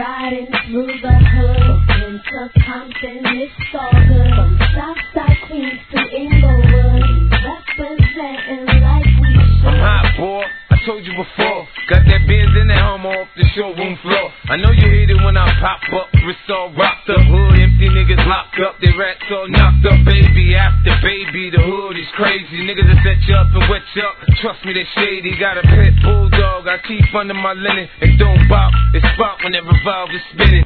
riding through the hood into Compton, it's all good. From Southside Queens to Inglewood, representing like we should. I'm hot, boy. I told you before. Got that Benz in that Hummer off the showroom floor. I know you hate it when I pop up, wrists all rocked up, hood empty, niggas locked up, they rats all knocked up. Baby after baby, the hood is crazy. Niggas will set you up and wet you up. Trust me, they shady. Got a pet bulldog I keep under my linen. It don't bop, it's pop when that revolver's spinning.